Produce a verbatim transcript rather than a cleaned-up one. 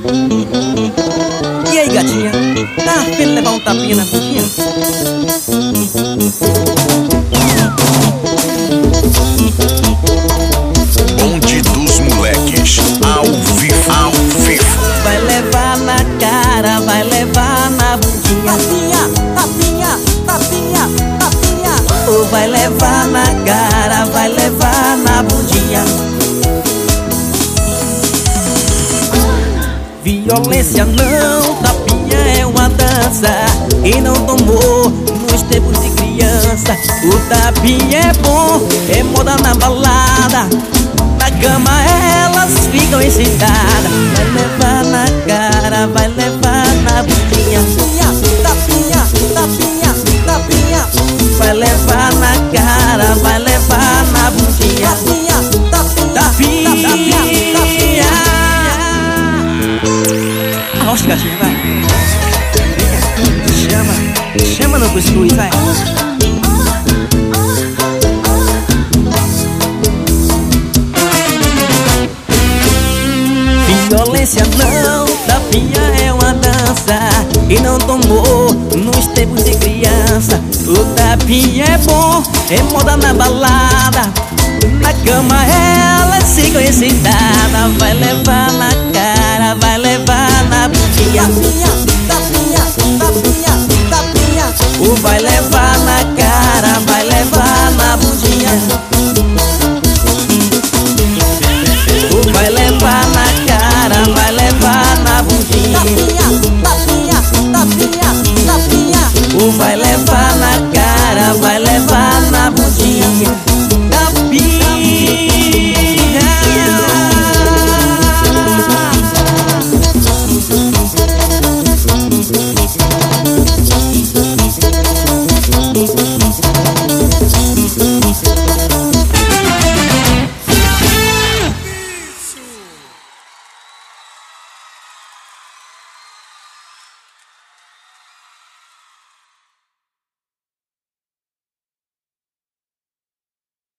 E aí, gatinha, tá afim de levar um tapinha na bundinha? Bonde dos moleques, ao vivo, ao vivo. Vai levar na cara, vai levar na bundinha. Tapinha, tapinha, tapinha, tapinha. Ou vai levar na cara, vai levar na bundinha. Violência não, tapinha é uma dança. Quem não tomou nos tempos de criança. O tapinha é bom, é moda na balada. Na cama elas ficam excitadas. Vai levar na cara, vai levar na bundinha. Tapinha, tapinha, tapinha. Vai levar na cara, vai levar na bundinha. Tapinha, tapinha, tapinha, tapinha. Arrocha, gatinha, vai. Chama, chama no cuscuz, vai. Violência não, tapinha é uma dança. Quem não tomou nos tempos de criança. O tapinha é bom, é moda na balada. Na cama elas ficam excitadas. Vai levar na cara, vai levar na bundinha.